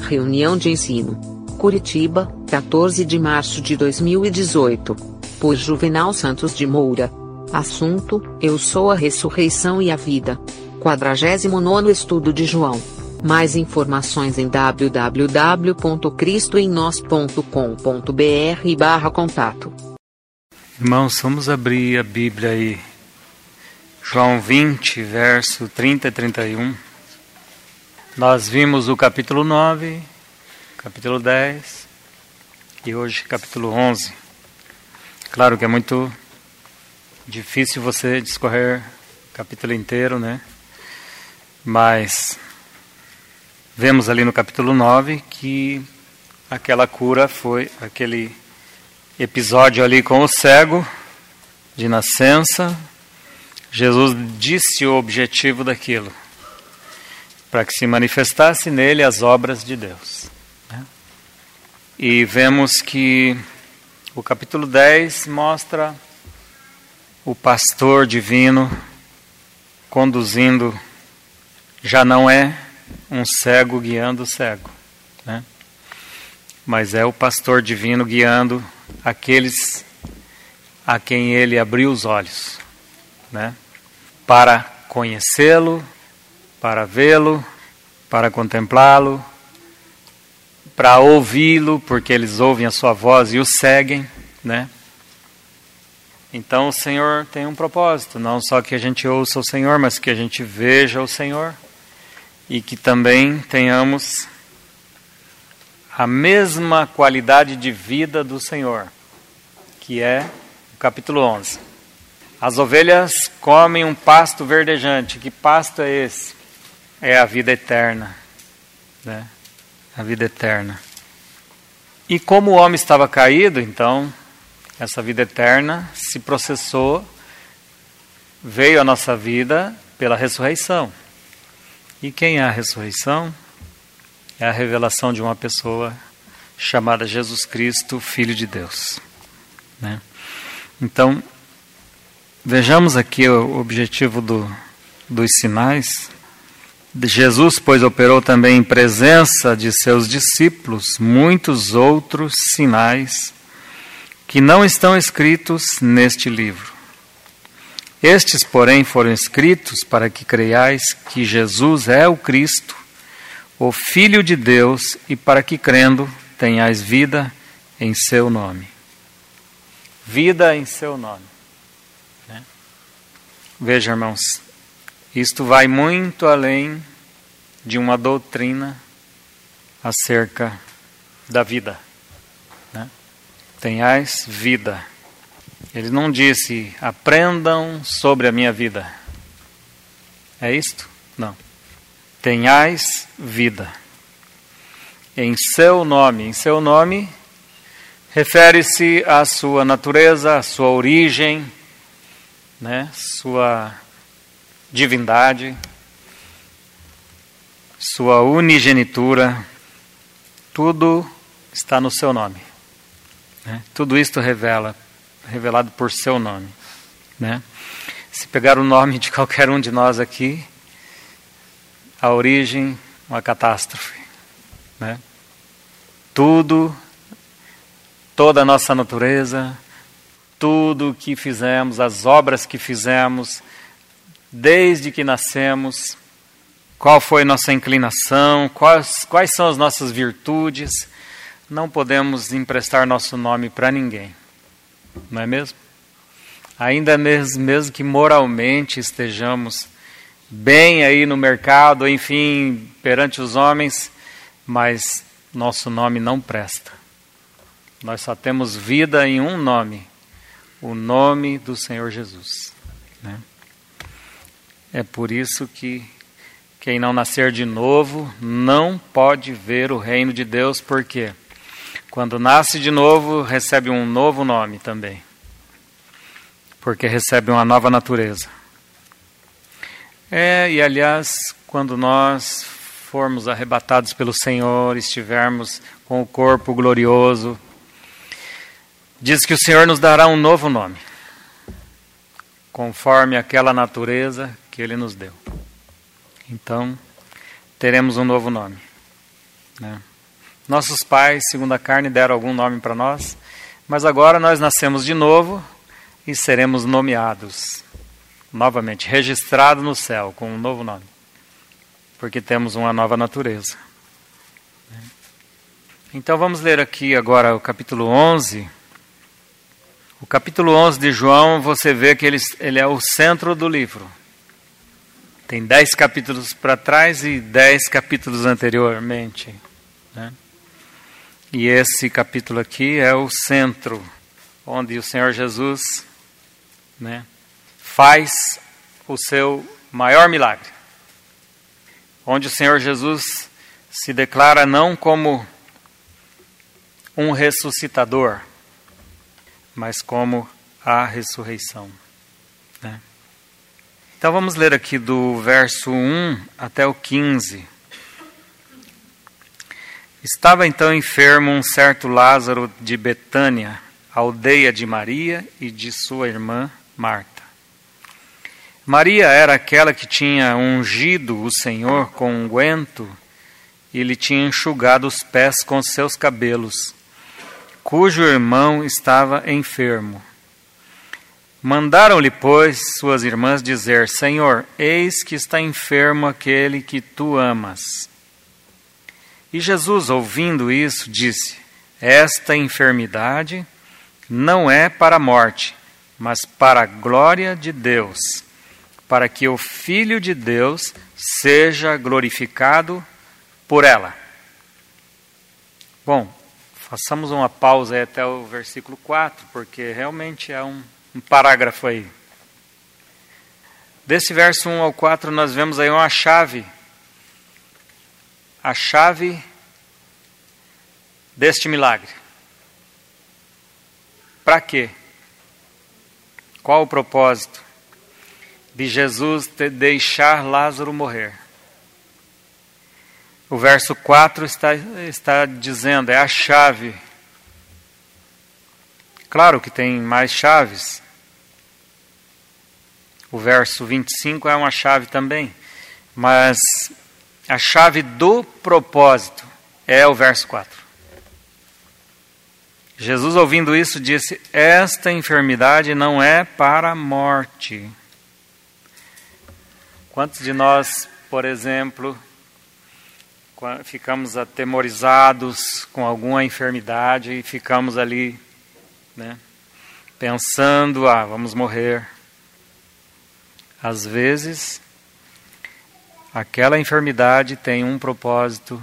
reunião de ensino. Curitiba, 14 de março de 2018. Por Juvenal Santos de Moura. Assunto: Eu sou a ressurreição e a vida. 49º estudo de João. Mais informações em www.cristoemnós.com.br/contato. Irmãos, vamos abrir a Bíblia aí. João 20, verso 30 e 31. Nós vimos o capítulo 9, capítulo 10 e hoje capítulo 11. Claro que é muito difícil você discorrer o capítulo inteiro, né? Mas vemos ali no capítulo 9 que aquela cura foi aquele episódio ali com o cego de nascença. Jesus disse o objetivo daquilo, para que se manifestasse nele as obras de Deus, né? E vemos que o capítulo 10 mostra o pastor divino conduzindo, já não é um cego guiando o cego, né? Mas é o pastor divino guiando aqueles a quem ele abriu os olhos, né? Para conhecê-lo, para vê-lo, para contemplá-lo, para ouvi-lo, porque eles ouvem a sua voz e o seguem, né? Então o Senhor tem um propósito, não só que a gente ouça o Senhor, mas que a gente veja o Senhor e que também tenhamos a mesma qualidade de vida do Senhor, que é o capítulo 11. As ovelhas comem um pasto verdejante. Que pasto é esse? É a vida eterna, né? A vida eterna. E como o homem estava caído, então, essa vida eterna se processou, veio à nossa vida pela ressurreição. E quem é a ressurreição? É a revelação de uma pessoa chamada Jesus Cristo, Filho de Deus, né? Então, vejamos aqui o objetivo dos sinais. Jesus, pois, operou também em presença de seus discípulos muitos outros sinais que não estão escritos neste livro. Estes, porém, foram escritos para que creiais que Jesus é o Cristo, o Filho de Deus, e para que, crendo, tenhais vida em seu nome. Vida em seu nome, né? Veja, irmãos, isto vai muito além de uma doutrina acerca da vida, né? Tenhais vida. Ele não disse, aprendam sobre a minha vida. É isto? Não. Tenhais vida. Em seu nome. Em seu nome refere-se à sua natureza, à sua origem, né? Sua divindade, sua unigenitura. Tudo está no seu nome, né? Tudo isto revelado por seu nome, né? Se pegar o nome de qualquer um de nós aqui, a origem, uma catástrofe, né? Toda a nossa natureza, tudo o que fizemos, as obras que fizemos, desde que nascemos, qual foi nossa inclinação, quais são as nossas virtudes, não podemos emprestar nosso nome para ninguém, não é mesmo? Ainda mesmo que moralmente estejamos bem aí no mercado, enfim, perante os homens, mas nosso nome não presta. Nós só temos vida em um nome, o nome do Senhor Jesus, né? É por isso que quem não nascer de novo não pode ver o reino de Deus, porque quando nasce de novo, recebe um novo nome também, porque recebe uma nova natureza. E aliás, quando nós formos arrebatados pelo Senhor, estivermos com o corpo glorioso, diz que o Senhor nos dará um novo nome, conforme aquela natureza que Ele nos deu. Então, teremos um novo nome, né? Nossos pais, segundo a carne, deram algum nome para nós, mas agora nós nascemos de novo e seremos nomeados novamente, registrados no céu com um novo nome, porque temos uma nova natureza. Então vamos ler aqui agora o capítulo 11. O capítulo 11 de João, você vê que ele é o centro do livro. Tem 10 capítulos para trás e 10 capítulos anteriormente, né? E esse capítulo aqui é o centro, onde o Senhor Jesus, né, faz o seu maior milagre. Onde o Senhor Jesus se declara não como um ressuscitador, mas como a ressurreição, né? Então vamos ler aqui do verso 1 até o 15. Estava então enfermo um certo Lázaro de Betânia, aldeia de Maria e de sua irmã Marta. Maria era aquela que tinha ungido o Senhor com unguento e lhe tinha enxugado os pés com seus cabelos, cujo irmão estava enfermo. Mandaram-lhe, pois, suas irmãs dizer: Senhor, eis que está enfermo aquele que tu amas. E Jesus, ouvindo isso, disse: Esta enfermidade não é para a morte, mas para a glória de Deus, para que o Filho de Deus seja glorificado por ela. Bom, façamos uma pausa aí até o versículo 4, porque realmente é um parágrafo aí. Desse verso 1 ao 4 nós vemos aí uma chave. A chave deste milagre. Para quê? Qual o propósito de Jesus deixar Lázaro morrer? O verso 4 está dizendo, é a chave. Claro que tem mais chaves. O verso 25 é uma chave também. Mas a chave do propósito é o verso 4. Jesus, ouvindo isso, disse: Esta enfermidade não é para a morte. Quantos de nós, por exemplo, ficamos atemorizados com alguma enfermidade e ficamos ali, né, pensando, vamos morrer. Às vezes, aquela enfermidade tem um propósito,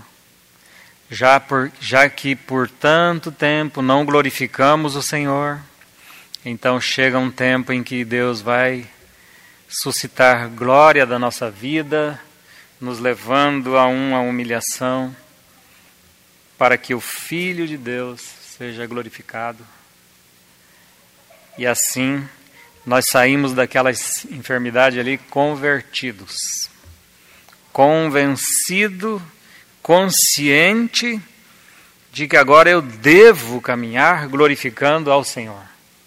já que por tanto tempo não glorificamos o Senhor, então chega um tempo em que Deus vai suscitar glória da nossa vida, nos levando a uma humilhação, para que o Filho de Deus seja glorificado. E assim, nós saímos daquela enfermidade ali convertidos, convencido, consciente de que agora eu devo caminhar glorificando ao Senhor.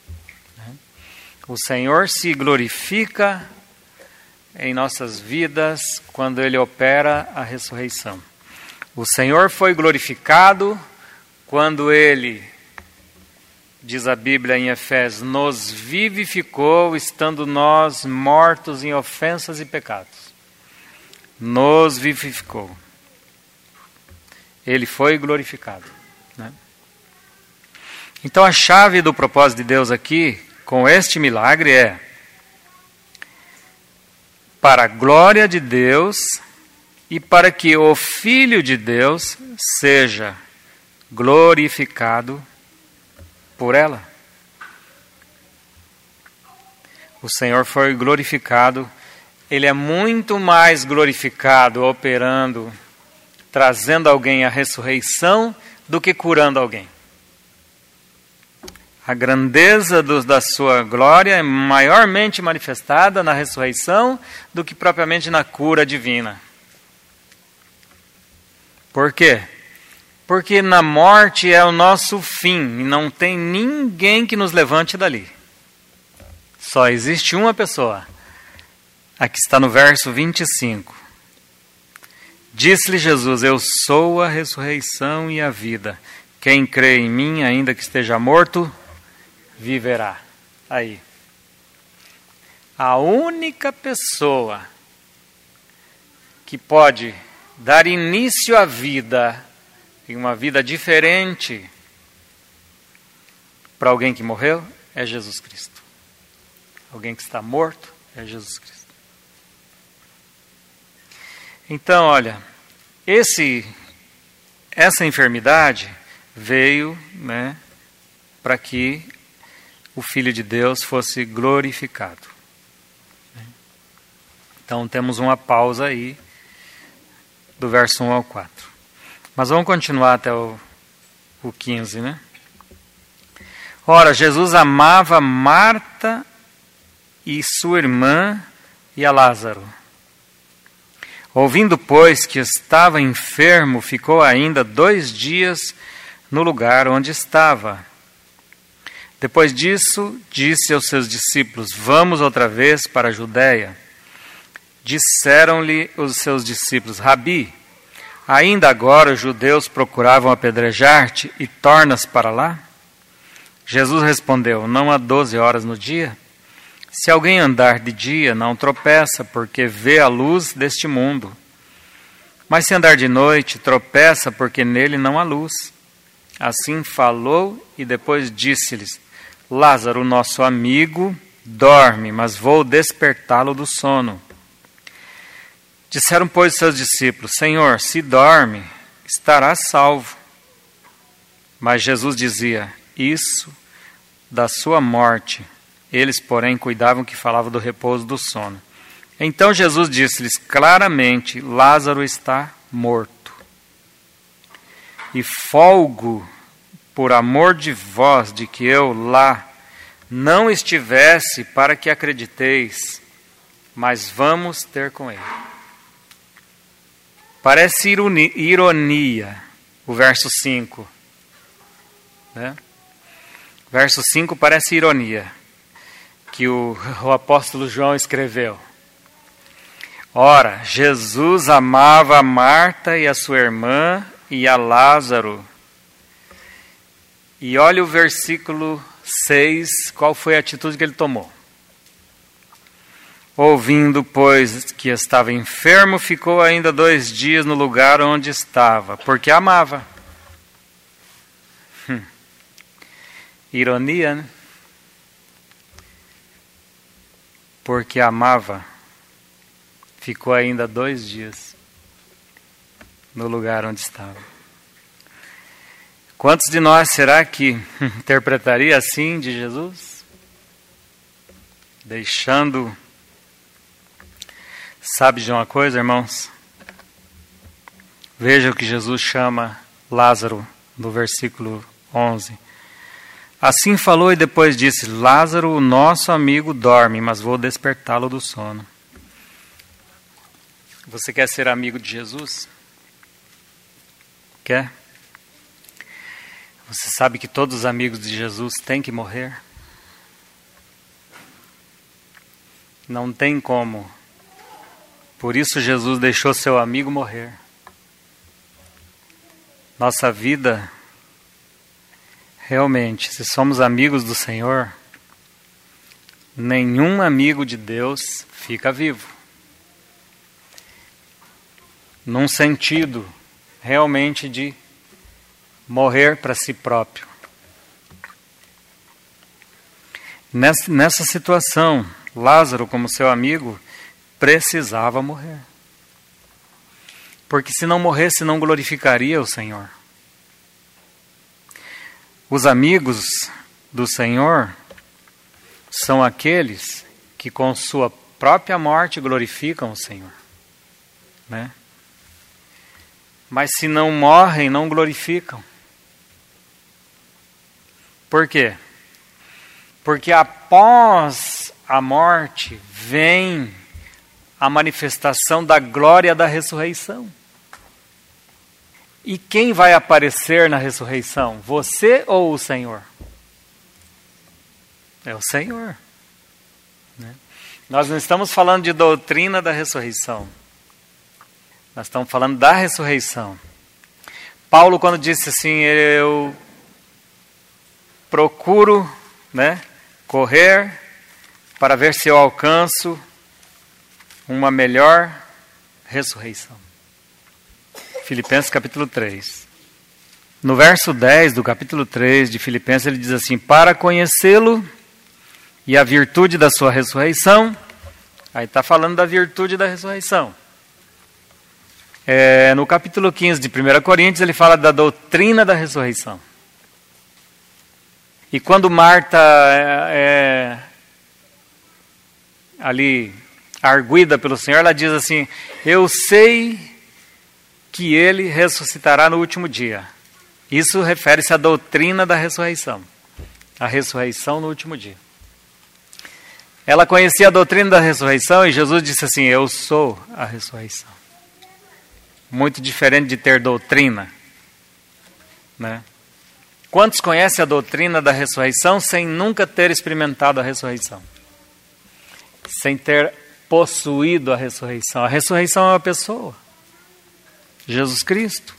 O Senhor se glorifica em nossas vidas quando Ele opera a ressurreição. O Senhor foi glorificado quando Ele, diz a Bíblia em Efésios, nos vivificou estando nós mortos em ofensas e pecados. Nos vivificou. Ele foi glorificado, né? Então a chave do propósito de Deus aqui, com este milagre, é para a glória de Deus e para que o Filho de Deus seja glorificado por ela. O Senhor foi glorificado, Ele é muito mais glorificado operando, trazendo alguém à ressurreição, do que curando alguém. A grandeza da sua glória é maiormente manifestada na ressurreição do que propriamente na cura divina. Por quê? Porque na morte é o nosso fim e não tem ninguém que nos levante dali. Só existe uma pessoa. Aqui está no verso 25. Disse-lhe Jesus: eu sou a ressurreição e a vida. Quem crê em mim, ainda que esteja morto, viverá. Aí. A única pessoa que pode dar início à vida, em uma vida diferente para alguém que morreu, é Jesus Cristo. Alguém que está morto é Jesus Cristo. Então, olha, essa enfermidade veio, né, para que o Filho de Deus fosse glorificado. Então temos uma pausa aí, do verso 1 ao 4. Mas vamos continuar até o 15, né? Ora, Jesus amava Marta e sua irmã e a Lázaro. Ouvindo, pois, que estava enfermo, ficou ainda 2 dias no lugar onde estava. Depois disso, disse aos seus discípulos: vamos outra vez para a Judéia. Disseram-lhe os seus discípulos: Rabi, ainda agora os judeus procuravam apedrejar-te e tornas para lá? Jesus respondeu: não há 12 horas no dia? Se alguém andar de dia, não tropeça, porque vê a luz deste mundo. Mas se andar de noite, tropeça, porque nele não há luz. Assim falou e depois disse-lhes: Lázaro, nosso amigo, dorme, mas vou despertá-lo do sono. Disseram, pois, seus discípulos: Senhor, se dorme, estará salvo. Mas Jesus dizia: isso da sua morte. Eles, porém, cuidavam que falava do repouso do sono. Então Jesus disse-lhes claramente: Lázaro está morto. E folgo por amor de vós de que eu lá não estivesse, para que acrediteis, mas vamos ter com ele. Parece ironia o verso 5. Né? Verso 5 parece ironia, que o apóstolo João escreveu. Ora, Jesus amava a Marta e a sua irmã e a Lázaro. E olha o versículo 6, qual foi a atitude que ele tomou. Ouvindo, pois, que estava enfermo, ficou ainda 2 dias no lugar onde estava, porque amava. Ironia, né? Porque amava, ficou ainda 2 dias no lugar onde estava. Quantos de nós será que interpretaria assim de Jesus? Deixando... Sabe de uma coisa, irmãos? Veja o que Jesus chama Lázaro no versículo 11. Assim falou e depois disse: Lázaro, o nosso amigo, dorme, mas vou despertá-lo do sono. Você quer ser amigo de Jesus? Quer? Você sabe que todos os amigos de Jesus têm que morrer? Não tem como. Por isso Jesus deixou seu amigo morrer. Nossa vida... Realmente, se somos amigos do Senhor, nenhum amigo de Deus fica vivo. Num sentido, realmente, de morrer para si próprio. Nessa situação, Lázaro, como seu amigo, precisava morrer. Porque se não morresse, não glorificaria o Senhor. Os amigos do Senhor são aqueles que com sua própria morte glorificam o Senhor. Né? Mas se não morrem, não glorificam. Por quê? Porque após a morte vem a manifestação da glória da ressurreição. E quem vai aparecer na ressurreição? Você ou o Senhor? É o Senhor. Né? Nós não estamos falando de doutrina da ressurreição. Nós estamos falando da ressurreição. Paulo, quando disse assim, eu procuro, né, correr para ver se eu alcanço uma melhor ressurreição. Filipenses capítulo 3. No verso 10 do capítulo 3 de Filipenses, ele diz assim, para conhecê-lo e a virtude da sua ressurreição. Aí está falando da virtude da ressurreição. No capítulo 15 de 1 Coríntios, ele fala da doutrina da ressurreição. E quando Marta ali arguida pelo Senhor, ela diz assim, eu sei que ele ressuscitará no último dia. Isso refere-se à doutrina da ressurreição. A ressurreição no último dia. Ela conhecia a doutrina da ressurreição e Jesus disse assim, eu sou a ressurreição. Muito diferente de ter doutrina, né? Quantos conhecem a doutrina da ressurreição sem nunca ter experimentado a ressurreição? Sem ter possuído a ressurreição. A ressurreição é uma pessoa. Jesus Cristo.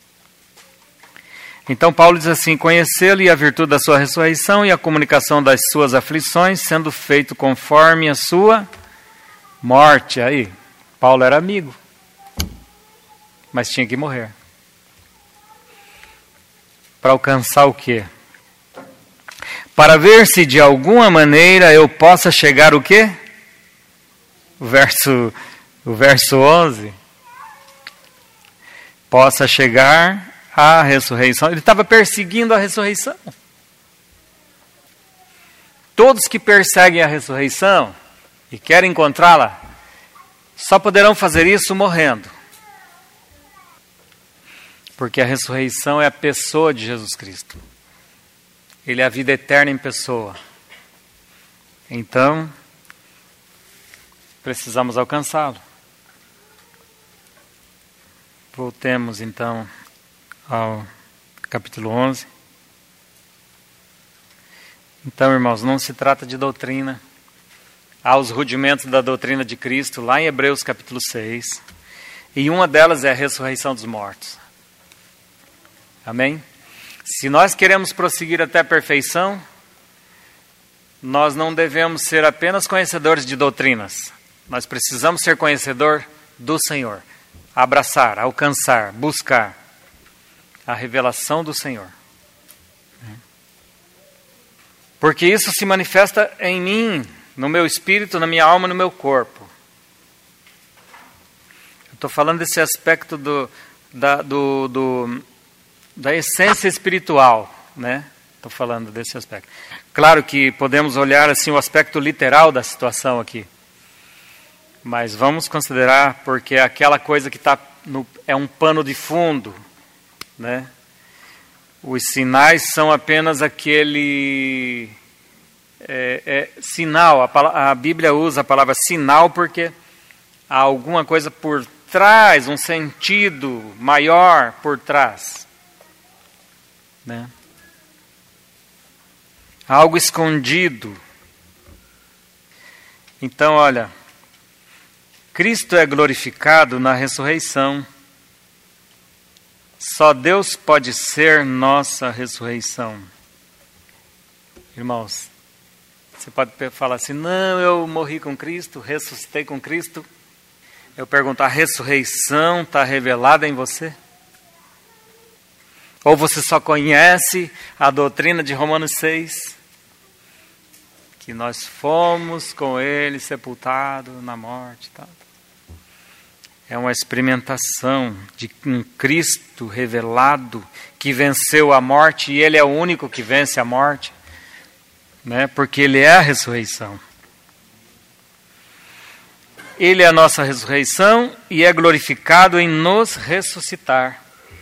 Então Paulo diz assim, conhecê-lo e a virtude da sua ressurreição e a comunicação das suas aflições, sendo feito conforme a sua morte. Aí, Paulo era amigo, mas tinha que morrer. Para alcançar o quê? Para ver se de alguma maneira eu possa chegar o quê? O verso 11. Possa chegar à ressurreição. Ele estava perseguindo a ressurreição. Todos que perseguem a ressurreição e querem encontrá-la, só poderão fazer isso morrendo. Porque a ressurreição é a pessoa de Jesus Cristo. Ele é a vida eterna em pessoa. Então, precisamos alcançá-lo. Voltemos então ao capítulo 11. Então, irmãos, não se trata de doutrina. Há os rudimentos da doutrina de Cristo lá em Hebreus capítulo 6. E uma delas é a ressurreição dos mortos. Amém? Se nós queremos prosseguir até a perfeição, nós não devemos ser apenas conhecedores de doutrinas. Nós precisamos ser conhecedor do Senhor. Abraçar, alcançar, buscar a revelação do Senhor. Porque isso se manifesta em mim, no meu espírito, na minha alma, no meu corpo. Eu estou falando desse aspecto da essência espiritual, né? Estou falando desse aspecto. Claro que podemos olhar assim o aspecto literal da situação aqui. Mas vamos considerar, porque é aquela coisa que é um pano de fundo, né? Os sinais são apenas aquele sinal. A Bíblia usa a palavra sinal porque há alguma coisa por trás, um sentido maior por trás, né? Algo escondido. Então, olha, Cristo é glorificado na ressurreição. Só Deus pode ser nossa ressurreição. Irmãos, você pode falar assim, não, eu morri com Cristo, ressuscitei com Cristo. Eu pergunto, a ressurreição está revelada em você? Ou você só conhece a doutrina de Romanos 6? Que nós fomos com Ele sepultados na morte. Tá? É uma experimentação de um Cristo revelado que venceu a morte e Ele é o único que vence a morte, né? Porque Ele é a ressurreição. Ele é a nossa ressurreição e é glorificado em nos ressuscitar.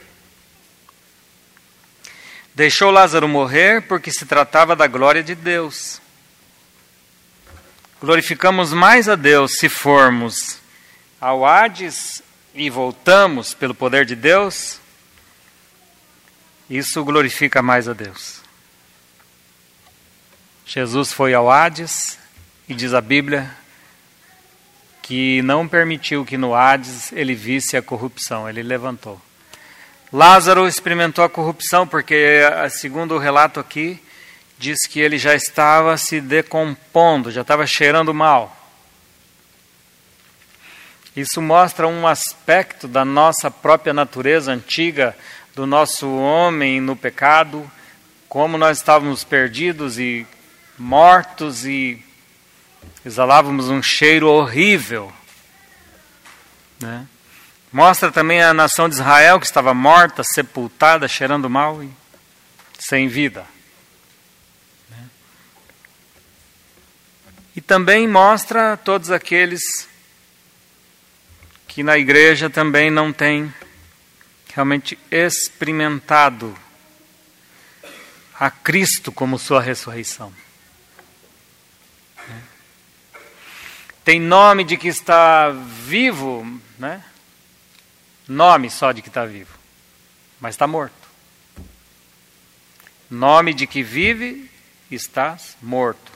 Deixou Lázaro morrer porque se tratava da glória de Deus. Glorificamos mais a Deus se formos ao Hades e voltamos pelo poder de Deus. Isso glorifica mais a Deus. Jesus foi ao Hades e diz a Bíblia que não permitiu que no Hades ele visse a corrupção, ele levantou. Lázaro experimentou a corrupção porque, segundo o relato aqui, diz que ele já estava se decompondo, já estava cheirando mal. Isso mostra um aspecto da nossa própria natureza antiga, do nosso homem no pecado, como nós estávamos perdidos e mortos e exalávamos um cheiro horrível, né? Mostra também a nação de Israel que estava morta, sepultada, cheirando mal e sem vida. E também mostra todos aqueles que na igreja também não têm realmente experimentado a Cristo como sua ressurreição. Tem nome de que está vivo, né? Nome só de que está vivo, mas está morto. Nome de que vive, estás morto.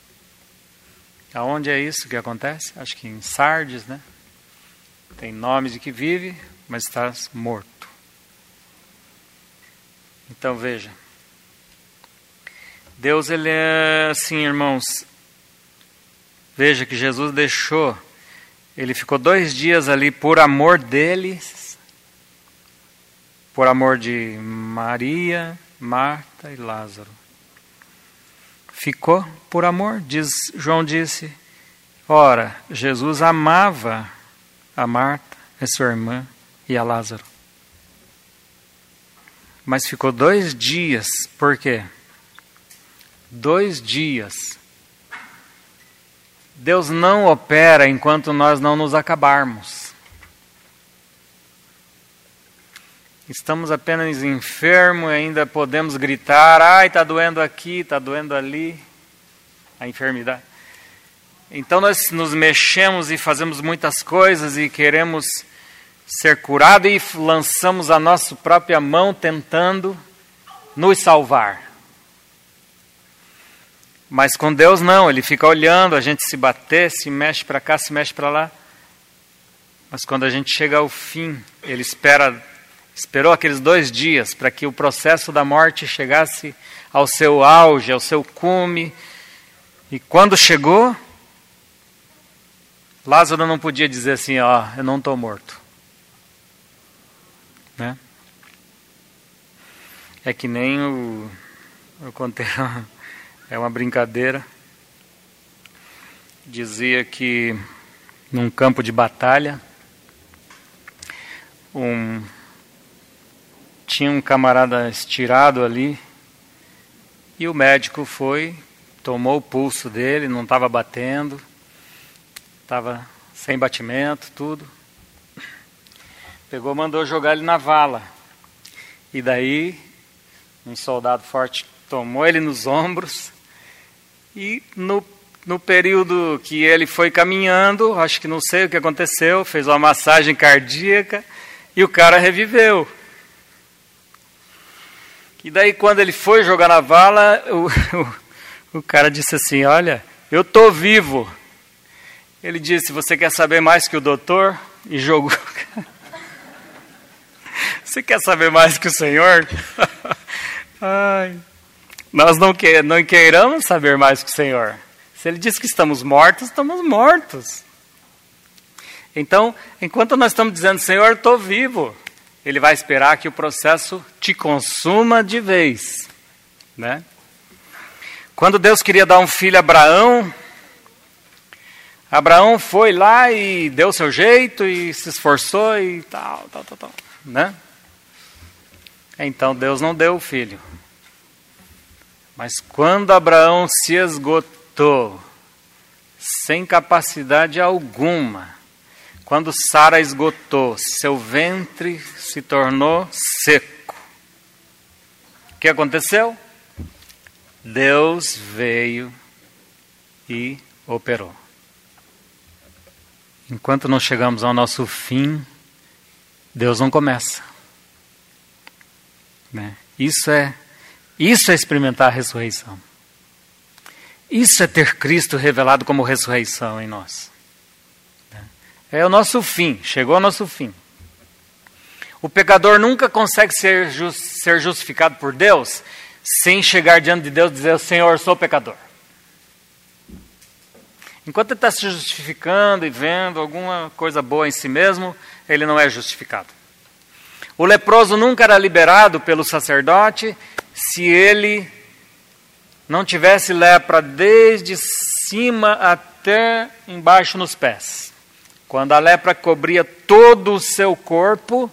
Aonde é isso que acontece? Acho que em Sardes, né? Tem nome de que vive, mas estás morto. Então veja, Deus ele é assim, irmãos. Veja que Jesus deixou, ele ficou 2 dias ali por amor deles, por amor de Maria, Marta e Lázaro. Ficou por amor, João disse. Ora, Jesus amava a Marta, a sua irmã e a Lázaro. Mas ficou 2 dias, por quê? 2 dias. Deus não opera enquanto nós não nos acabarmos. Estamos apenas enfermos e ainda podemos gritar, ai, está doendo aqui, está doendo ali, a enfermidade. Então nós nos mexemos e fazemos muitas coisas e queremos ser curados e lançamos a nossa própria mão tentando nos salvar. Mas com Deus não, Ele fica olhando, a gente se bater, se mexe para cá, se mexe para lá. Mas quando a gente chega ao fim, Ele esperou aqueles 2 dias para que o processo da morte chegasse ao seu auge, ao seu cume. E quando chegou, Lázaro não podia dizer assim, ó, eu não estou morto. Né? É que nem eu contei, é uma brincadeira. Dizia que num campo de batalha, tinha um camarada estirado ali, e o médico foi, tomou o pulso dele, não estava batendo, estava sem batimento, tudo. Pegou, mandou jogar ele na vala. E daí, um soldado forte tomou ele nos ombros, e no período que ele foi caminhando, acho que não sei o que aconteceu, fez uma massagem cardíaca, e o cara reviveu. E daí quando ele foi jogar na vala, o cara disse assim, olha, eu estou vivo. Ele disse, você quer saber mais que o doutor? E jogou. Você quer saber mais que o Senhor? Ai. Nós não queiramos saber mais que o Senhor. Se Ele diz que estamos mortos, estamos mortos. Então, enquanto nós estamos dizendo, Senhor, estou vivo, Ele vai esperar que o processo te consuma de vez. Né? Quando Deus queria dar um filho a Abraão, Abraão foi lá e deu seu jeito e se esforçou e tal. Né? Então Deus não deu o filho. Mas quando Abraão se esgotou, sem capacidade alguma, quando Sara esgotou, seu ventre se tornou seco. O que aconteceu? Deus veio e operou. Enquanto não chegamos ao nosso fim, Deus não começa. Né? Isso é experimentar a ressurreição. Isso é ter Cristo revelado como ressurreição em nós. É o nosso fim, chegou ao nosso fim. O pecador nunca consegue ser justificado por Deus sem chegar diante de Deus e dizer: Senhor, sou pecador. Enquanto ele está se justificando e vendo alguma coisa boa em si mesmo, ele não é justificado. O leproso nunca era liberado pelo sacerdote se ele não tivesse lepra desde cima até embaixo nos pés. Quando a lepra cobria todo o seu corpo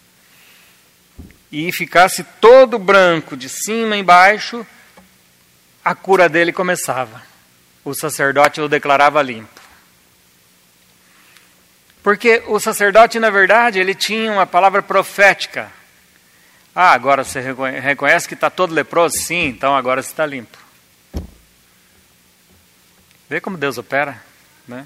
e ficasse todo branco de cima a embaixo, a cura dele começava. O sacerdote o declarava limpo. Porque o sacerdote, na verdade, ele tinha uma palavra profética. Ah, agora você reconhece que está todo leproso? Sim, então agora você está limpo. Vê como Deus opera, né?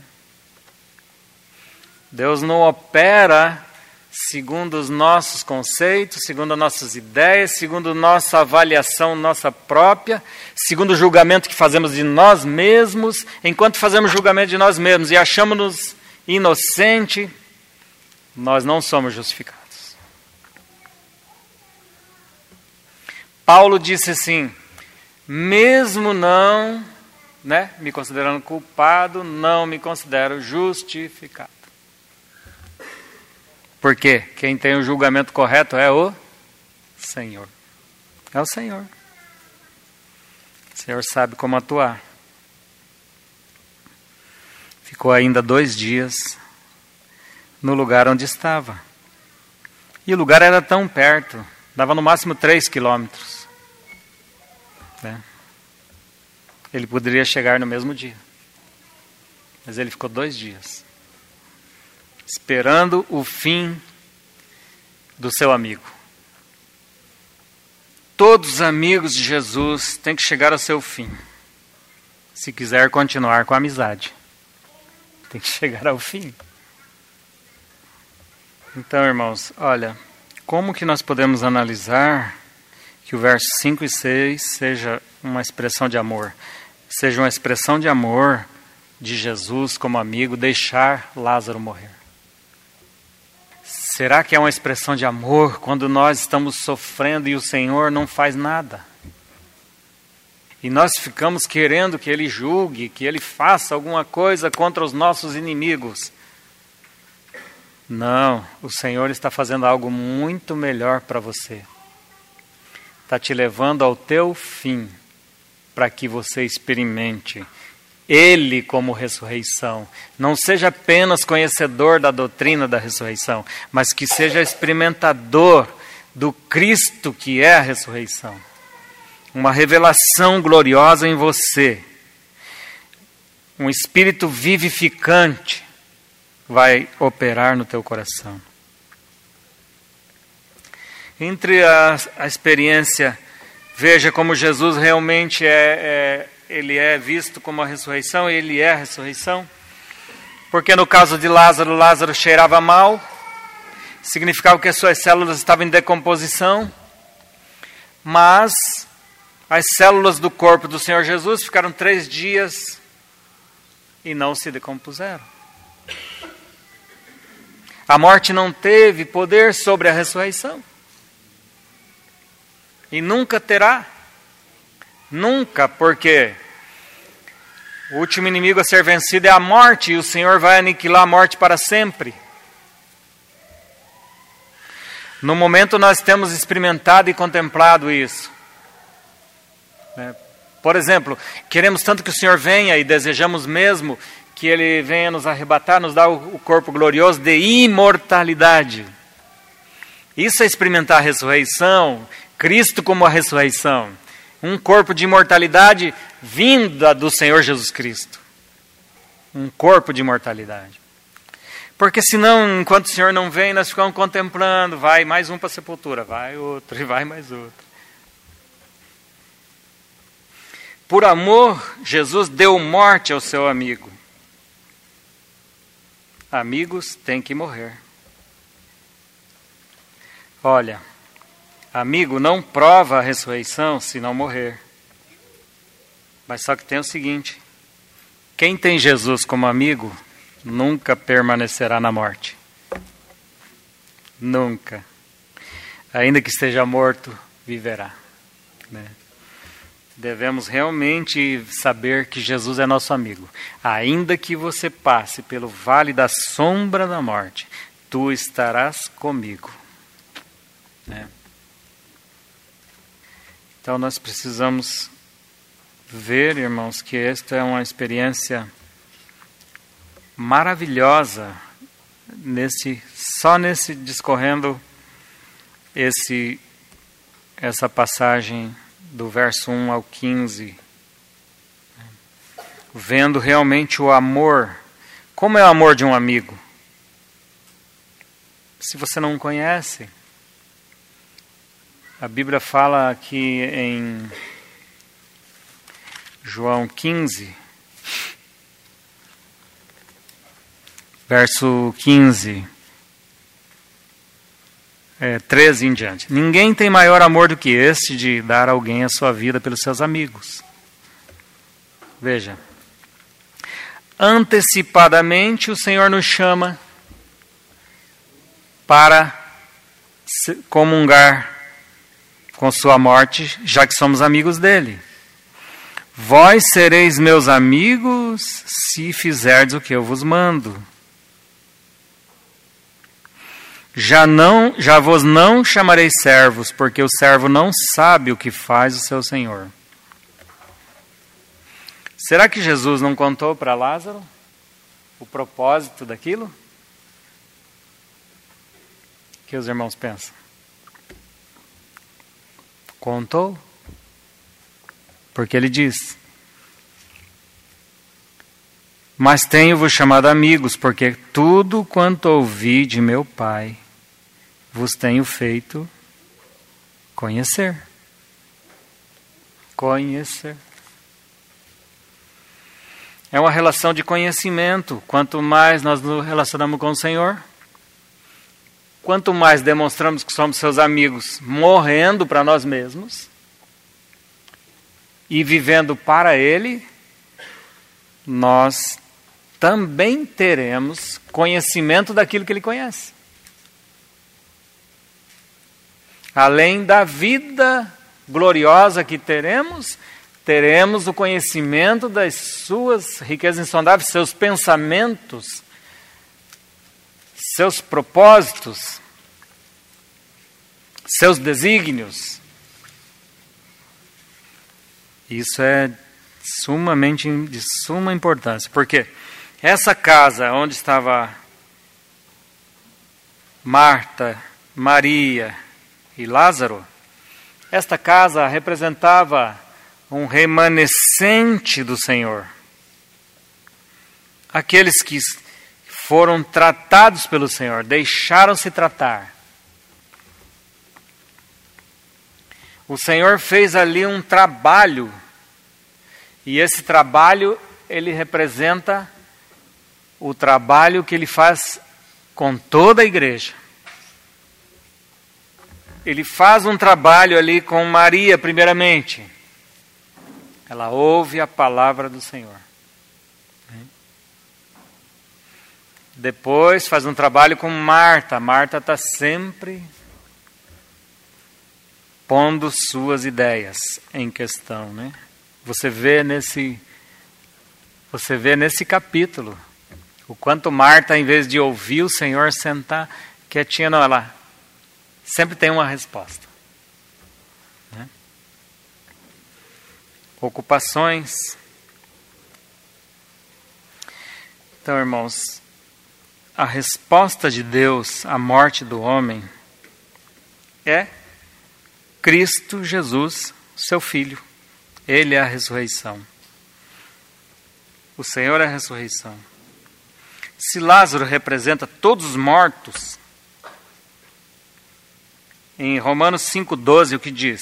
Deus não opera segundo os nossos conceitos, segundo as nossas ideias, segundo nossa avaliação nossa própria, segundo o julgamento que fazemos de nós mesmos. Enquanto fazemos julgamento de nós mesmos e achamos-nos inocentes, nós não somos justificados. Paulo disse assim: mesmo não, me considerando culpado, não me considero justificado. Porque quem tem o julgamento correto é o Senhor. É o Senhor. O Senhor sabe como atuar. Ficou ainda 2 dias no lugar onde estava. E o lugar era tão perto, dava no máximo 3 quilômetros. Ele poderia chegar no mesmo dia. Mas ele ficou 2 dias. Esperando o fim do seu amigo. Todos os amigos de Jesus têm que chegar ao seu fim. Se quiser continuar com a amizade. Tem que chegar ao fim. Então, irmãos, olha, como que nós podemos analisar que o verso 5 e 6 seja uma expressão de amor? Seja uma expressão de amor de Jesus como amigo, deixar Lázaro morrer. Será que é uma expressão de amor quando nós estamos sofrendo e o Senhor não faz nada? E nós ficamos querendo que Ele julgue, que Ele faça alguma coisa contra os nossos inimigos. Não, o Senhor está fazendo algo muito melhor para você. Está te levando ao teu fim, para que você experimente Ele como ressurreição. Não seja apenas conhecedor da doutrina da ressurreição, mas que seja experimentador do Cristo que é a ressurreição. Uma revelação gloriosa em você. Um espírito vivificante vai operar no teu coração. Entre a experiência, veja como Jesus realmente ele é visto como a ressurreição, e ele é a ressurreição. Porque no caso de Lázaro, Lázaro cheirava mal, significava que as suas células estavam em decomposição, mas as células do corpo do Senhor Jesus ficaram 3 dias e não se decompuseram. A morte não teve poder sobre a ressurreição. E nunca terá. Nunca, porque o último inimigo a ser vencido é a morte, e o Senhor vai aniquilar a morte para sempre. No momento nós temos experimentado e contemplado isso. Por exemplo, queremos tanto que o Senhor venha e desejamos mesmo que Ele venha nos arrebatar, nos dar o corpo glorioso de imortalidade. Isso é experimentar a ressurreição, Cristo como a ressurreição. Um corpo de imortalidade vinda do Senhor Jesus Cristo. Um corpo de imortalidade. Porque senão, enquanto o Senhor não vem, nós ficamos contemplando. Vai mais um para a sepultura, vai outro e vai mais outro. Por amor, Jesus deu morte ao seu amigo. Amigos têm que morrer. Olha, amigo não prova a ressurreição se não morrer. Mas só que tem o seguinte: quem tem Jesus como amigo, nunca permanecerá na morte. Nunca. Ainda que esteja morto, viverá. Né? Devemos realmente saber que Jesus é nosso amigo. Ainda que você passe pelo vale da sombra da morte, tu estarás comigo. Né? Então nós precisamos ver, irmãos, que esta é uma experiência maravilhosa, só nesse discorrendo essa passagem do verso 1 ao 15, vendo realmente o amor. Como é o amor de um amigo? Se você não conhece, a Bíblia fala aqui em João 15, verso 15, 13 em diante. Ninguém tem maior amor do que este de dar a alguém a sua vida pelos seus amigos. Veja, antecipadamente o Senhor nos chama para comungar com sua morte, já que somos amigos dele. Vós sereis meus amigos se fizerdes o que eu vos mando. Já vos não chamarei servos, porque o servo não sabe o que faz o seu senhor. Será que Jesus não contou para Lázaro o propósito daquilo? O que os irmãos pensam? Contou? Porque ele diz: mas tenho-vos chamado amigos, porque tudo quanto ouvi de meu Pai vos tenho feito conhecer. Conhecer. É uma relação de conhecimento. Quanto mais nós nos relacionamos com o Senhor, quanto mais demonstramos que somos seus amigos, morrendo para nós mesmos e vivendo para Ele, nós também teremos conhecimento daquilo que Ele conhece. Além da vida gloriosa que teremos o conhecimento das suas riquezas insondáveis, seus pensamentos, seus propósitos, seus desígnios. Isso é de suma importância. Porque essa casa onde estava Marta, Maria e Lázaro, esta casa representava um remanescente do Senhor. Aqueles que foram tratados pelo Senhor, deixaram-se tratar. O Senhor fez ali um trabalho, e esse trabalho, ele representa o trabalho que Ele faz com toda a igreja. Ele faz um trabalho ali com Maria, primeiramente. Ela ouve a palavra do Senhor. Depois faz um trabalho com Marta. Marta está sempre pondo suas ideias em questão, né? Você vê nesse capítulo o quanto Marta, em vez de ouvir o Senhor, sentar quietinha, não, ela sempre tem uma resposta. Né? Ocupações. Então, irmãos, a resposta de Deus à morte do homem é Cristo Jesus, seu Filho. Ele é a ressurreição. O Senhor é a ressurreição. Se Lázaro representa todos os mortos, em Romanos 5,12 o que diz?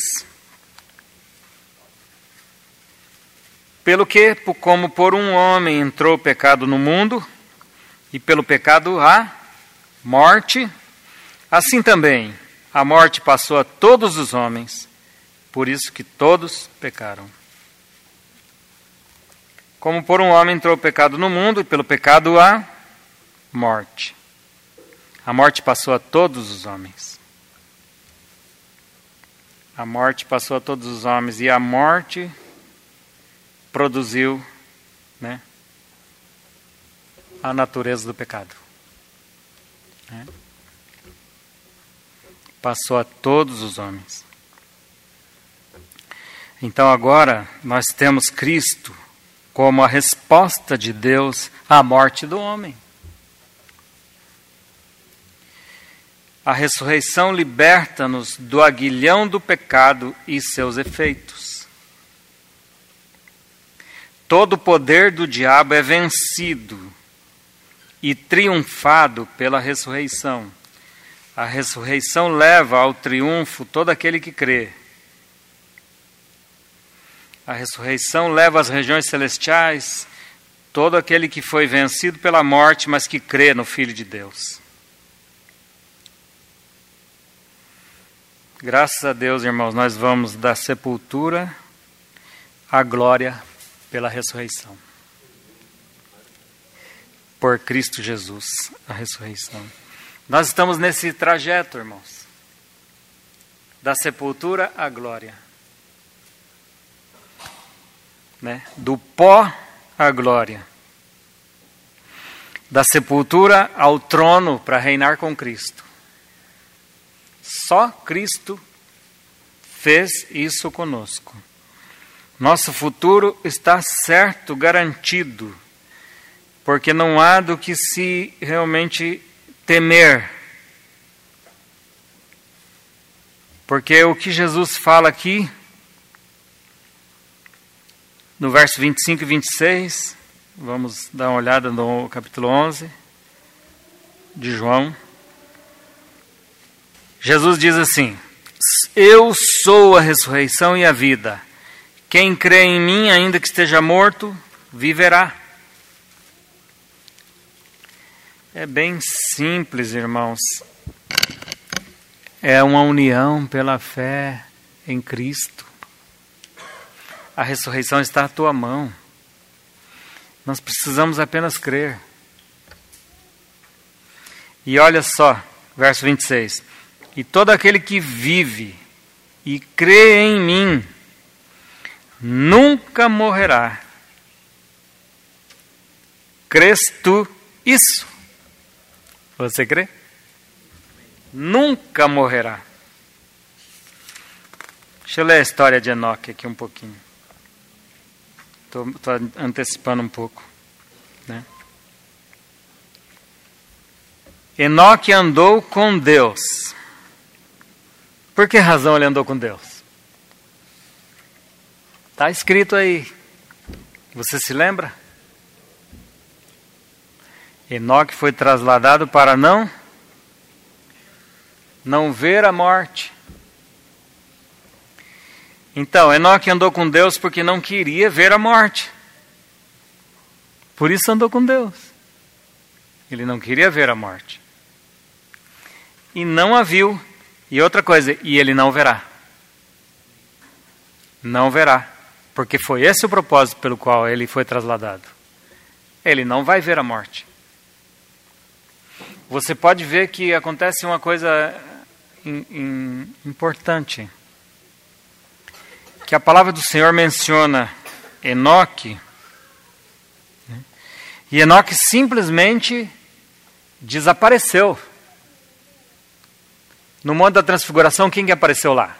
Pelo que, como por um homem entrou o pecado no mundo, e pelo pecado a morte, assim também a morte passou a todos os homens, por isso que todos pecaram. Como por um homem entrou o pecado no mundo, e pelo pecado a morte. A morte passou a todos os homens. A morte passou a todos os homens. E a morte produziu, né, a natureza do pecado. Né? Passou a todos os homens. Então agora nós temos Cristo como a resposta de Deus à morte do homem. A ressurreição liberta-nos do aguilhão do pecado e seus efeitos. Todo o poder do diabo é vencido e triunfado pela ressurreição. A ressurreição leva ao triunfo todo aquele que crê. A ressurreição leva às regiões celestiais todo aquele que foi vencido pela morte, mas que crê no Filho de Deus. Graças a Deus, irmãos, nós vamos da sepultura à glória pela ressurreição. Por Cristo Jesus, a ressurreição. Nós estamos nesse trajeto, irmãos. Da sepultura à glória. Né? Do pó à glória. Da sepultura ao trono para reinar com Cristo. Só Cristo fez isso conosco. Nosso futuro está certo, garantido, porque não há do que se realmente temer. Porque o que Jesus fala aqui, no verso 25 e 26, vamos dar uma olhada no capítulo 11 de João. Jesus diz assim: eu sou a ressurreição e a vida. Quem crê em mim, ainda que esteja morto, viverá. É bem simples, irmãos. É uma união pela fé em Cristo. A ressurreição está à tua mão. Nós precisamos apenas crer. E olha só, verso 26. E todo aquele que vive e crê em mim nunca morrerá. Crês tu isso? Você crê? Nunca morrerá. Deixa eu ler a história de Enoque aqui um pouquinho. Estou antecipando um pouco. Né? Enoque andou com Deus. Por que razão ele andou com Deus? Está escrito aí. Você se lembra? Enoque foi trasladado para não ver a morte. Então, Enoque andou com Deus porque não queria ver a morte. Por isso andou com Deus. Ele não queria ver a morte. E não a viu. E outra coisa, e ele não verá. Não verá. Porque foi esse o propósito pelo qual ele foi trasladado. Ele não vai ver a morte. Você pode ver que acontece uma coisa importante. Que a palavra do Senhor menciona Enoque. E Enoque simplesmente desapareceu. No Monte da Transfiguração, quem que apareceu lá?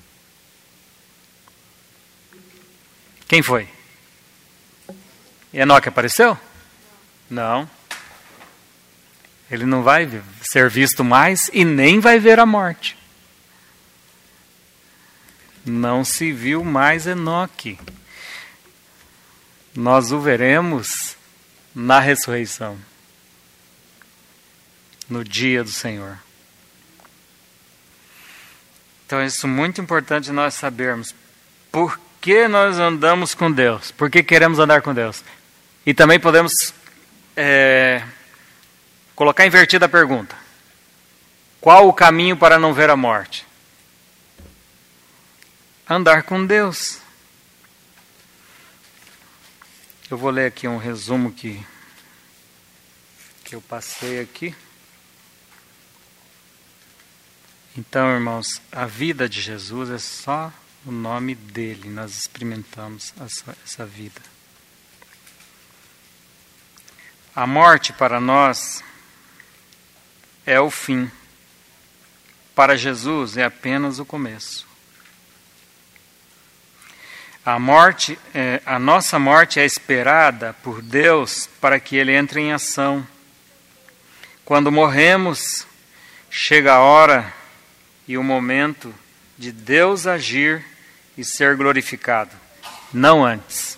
Quem foi? Enoque apareceu? Não. Ele não vai ser visto mais e nem vai ver a morte. Não se viu mais Enoque. Nós o veremos na ressurreição. No dia do Senhor. Então é isso muito importante nós sabermos. Por que nós andamos com Deus? Por que queremos andar com Deus? E também podemos colocar invertida a pergunta. Qual o caminho para não ver a morte? Andar com Deus. Eu vou ler aqui um resumo que que eu passei aqui. Então, irmãos, a vida de Jesus é só o nome dele. Nós experimentamos essa vida. A morte para nós é o fim. Para Jesus é apenas o começo. A nossa morte é esperada por Deus para que Ele entre em ação. Quando morremos, chega a hora e o momento de Deus agir e ser glorificado, não antes.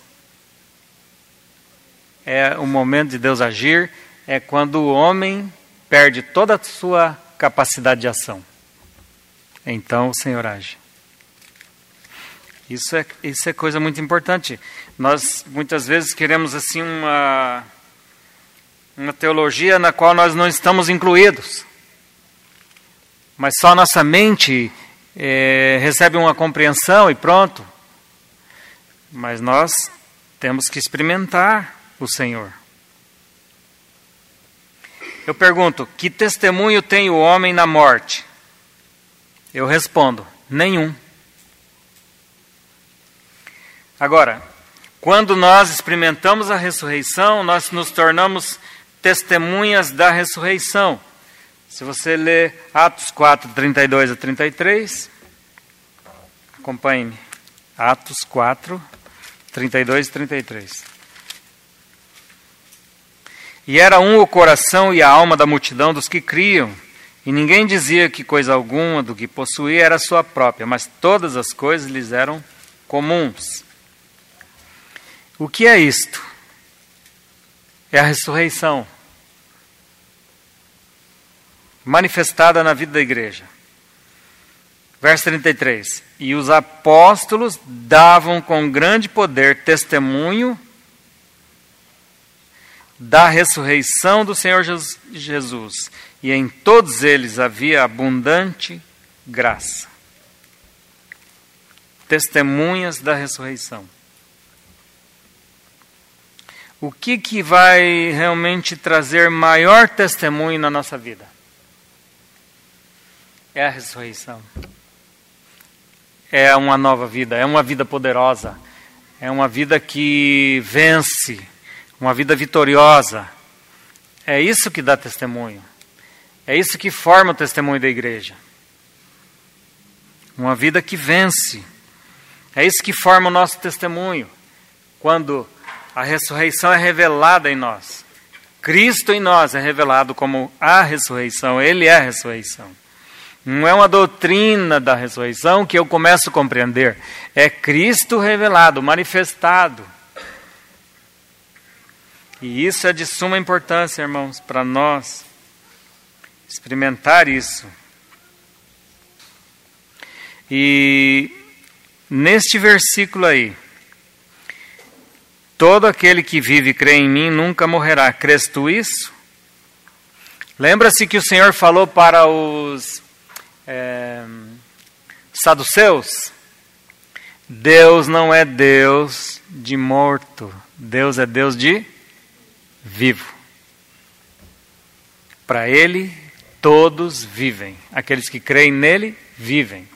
O momento de Deus agir é quando o homem perde toda a sua capacidade de ação. Então o Senhor age. Isso é coisa muito importante. Nós muitas vezes queremos assim uma teologia na qual nós não estamos incluídos. Mas só nossa mente recebe uma compreensão e pronto. Mas nós temos que experimentar o Senhor. Eu pergunto, que testemunho tem o homem na morte? Eu respondo, nenhum. Agora, quando nós experimentamos a ressurreição, nós nos tornamos testemunhas da ressurreição. Se você ler Atos 4, 32 a 33, acompanhe-me. Atos 4, 32 e 33. E era um o coração e a alma da multidão dos que criam, e ninguém dizia que coisa alguma do que possuía era sua própria, mas todas as coisas lhes eram comuns. O que é isto? É a ressurreição manifestada na vida da igreja. Verso 33. E os apóstolos davam com grande poder testemunho da ressurreição do Senhor Jesus, e em todos eles havia abundante graça. Testemunhas da ressurreição. O que vai realmente trazer maior testemunho na nossa vida? É a ressurreição. É uma nova vida, é uma vida poderosa, é uma vida que vence, uma vida vitoriosa. É isso que dá testemunho. É isso que forma o testemunho da igreja. Uma vida que vence. É isso que forma o nosso testemunho. Quando a ressurreição é revelada em nós. Cristo em nós é revelado como a ressurreição. Ele é a ressurreição. Não é uma doutrina da ressurreição que eu começo a compreender. É Cristo revelado, manifestado. E isso é de suma importância, irmãos, para nós experimentar isso. E neste versículo aí, todo aquele que vive e crê em mim nunca morrerá. Crês tu isso? Lembra-se que o Senhor falou para os saduceus? Deus não é Deus de morto. Deus é Deus de vivo. Para Ele, todos vivem. Aqueles que creem nele, vivem.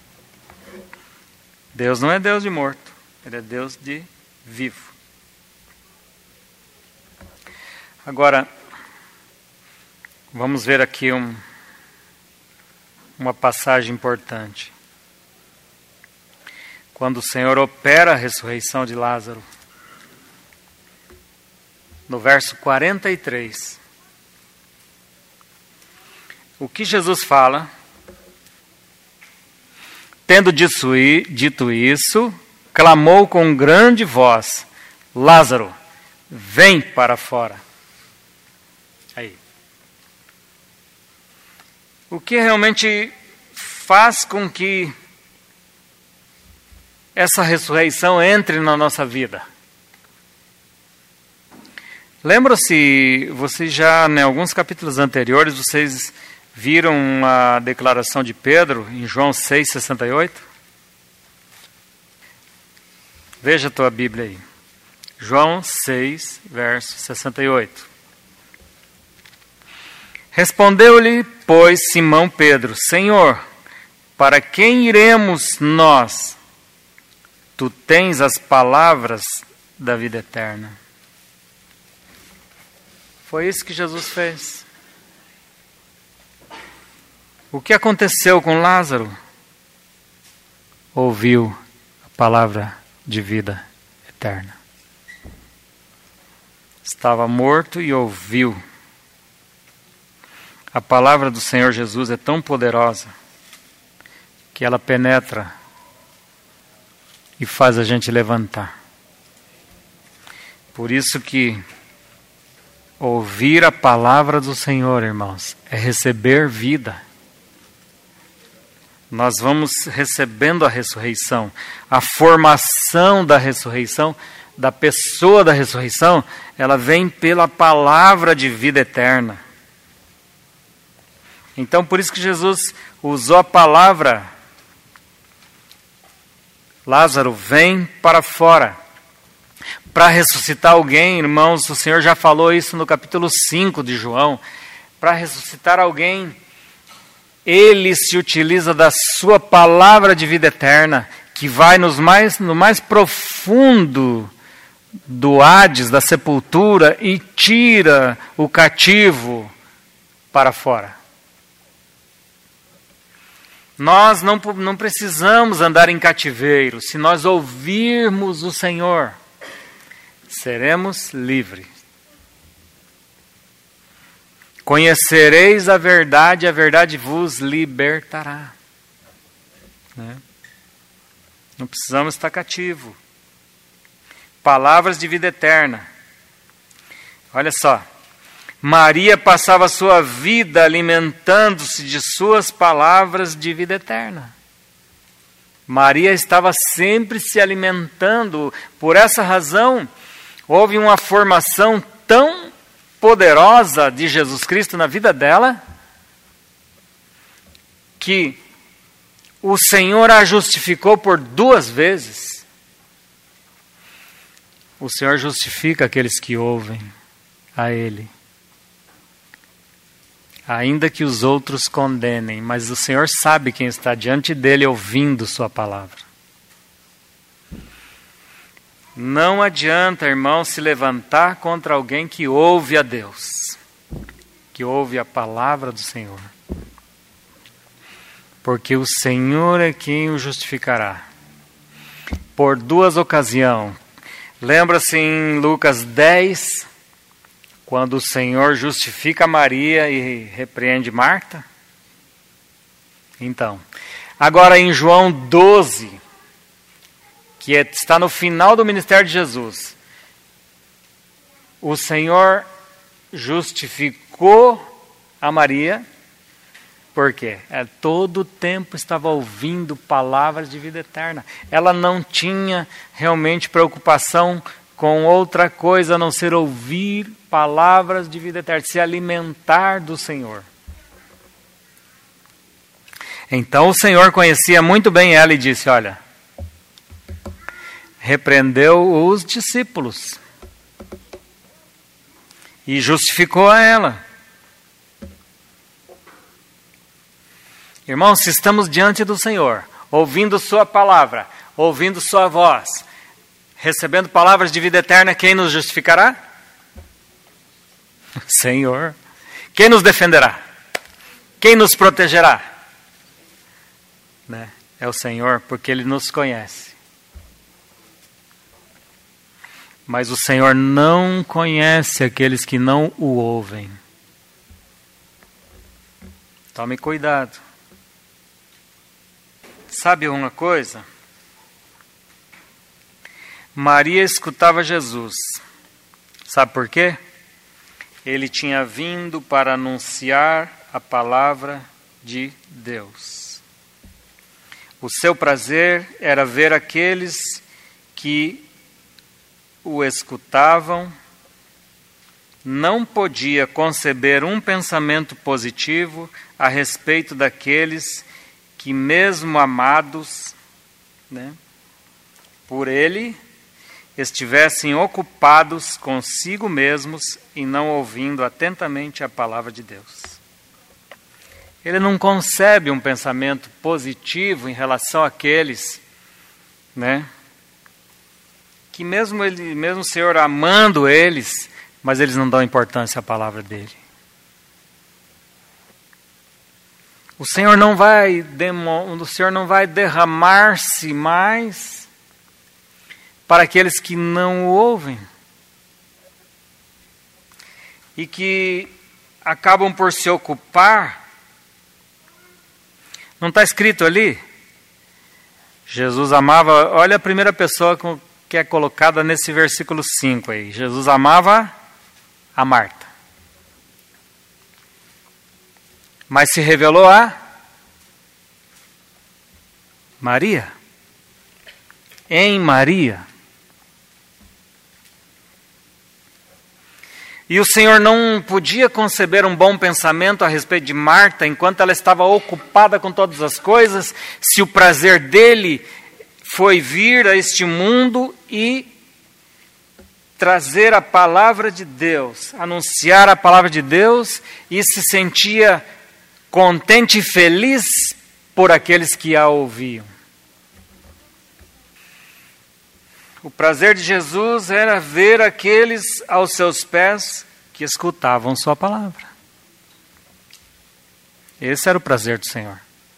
Deus não é Deus de morto. Ele é Deus de vivo. Agora, vamos ver aqui uma passagem importante. Quando o Senhor opera a ressurreição de Lázaro, no verso 43, o que Jesus fala? Tendo dito isso, clamou com grande voz: Lázaro, vem para fora. Aí. O que realmente faz com que essa ressurreição entre na nossa vida? Lembram-se, vocês já, em alguns capítulos anteriores, vocês viram uma declaração de Pedro em João 6,68? Veja a tua Bíblia aí. João 6, verso 68. Respondeu-lhe, pois, Simão Pedro: Senhor, para quem iremos nós? Tu tens as palavras da vida eterna. Foi isso que Jesus fez. O que aconteceu com Lázaro? Ouviu a palavra de vida eterna. Estava morto e ouviu. A palavra do Senhor Jesus é tão poderosa que ela penetra e faz a gente levantar. Por isso que ouvir a palavra do Senhor, irmãos, é receber vida. Nós vamos recebendo a ressurreição, a formação da ressurreição, da pessoa da ressurreição, ela vem pela palavra de vida eterna. Então, por isso que Jesus usou a palavra: Lázaro, vem para fora. Para ressuscitar alguém, irmãos, o Senhor já falou isso no capítulo 5 de João. Para ressuscitar alguém, Ele se utiliza da sua palavra de vida eterna, que vai no mais profundo do Hades, da sepultura, e tira o cativo para fora. Nós não precisamos andar em cativeiro. Se nós ouvirmos o Senhor, seremos livres. Conhecereis a verdade vos libertará. Né? Não precisamos estar cativo. Palavras de vida eterna. Olha só. Maria passava a sua vida alimentando-se de suas palavras de vida eterna. Maria estava sempre se alimentando. Por essa razão, houve uma formação tão poderosa de Jesus Cristo na vida dela, que o Senhor a justificou por 2 vezes. O Senhor justifica aqueles que ouvem a Ele, ainda que os outros condenem, mas o Senhor sabe quem está diante dele ouvindo sua palavra. Não adianta, irmão, se levantar contra alguém que ouve a Deus, que ouve a palavra do Senhor. Porque o Senhor é quem o justificará. Por 2 ocasiões. Lembra-se em Lucas 10, quando o Senhor justifica Maria e repreende Marta? Então, agora em João 12, que está no final do ministério de Jesus, o Senhor justificou a Maria, porque todo o tempo estava ouvindo palavras de vida eterna. Ela não tinha realmente preocupação com outra coisa a não ser ouvir palavras de vida eterna, se alimentar do Senhor. Então o Senhor conhecia muito bem ela e disse: olha, repreendeu os discípulos e justificou a ela. Irmãos, se estamos diante do Senhor, ouvindo sua palavra, ouvindo sua voz, recebendo palavras de vida eterna, quem nos justificará? Senhor. Quem nos defenderá? Quem nos protegerá? Né? É o Senhor, porque Ele nos conhece. Mas o Senhor não conhece aqueles que não o ouvem. Tome cuidado. Sabe uma coisa? Maria escutava Jesus. Sabe por quê? Ele tinha vindo para anunciar a palavra de Deus. O seu prazer era ver aqueles que o escutavam. Não podia conceber um pensamento positivo a respeito daqueles que, mesmo amados, né, por Ele, estivessem ocupados consigo mesmos e não ouvindo atentamente a palavra de Deus. ele não concebe um pensamento positivo em relação àqueles, né, que mesmo o Senhor amando eles, mas eles não dão importância à palavra dele. O Senhor não vai derramar-se mais para aqueles que não o ouvem e que acabam por se ocupar. Não está escrito ali? Jesus amava, olha a primeira pessoa que é colocada nesse versículo 5 aí. Jesus amava a Marta. Mas se revelou a Maria. Em Maria. E o Senhor não podia conceber um bom pensamento a respeito de Marta enquanto ela estava ocupada com todas as coisas, se o prazer dele foi vir a este mundo e trazer a palavra de Deus, anunciar a palavra de Deus, e se sentia contente e feliz por aqueles que a ouviam. O prazer de Jesus era ver aqueles aos seus pés que escutavam sua palavra. Esse era o prazer do Senhor.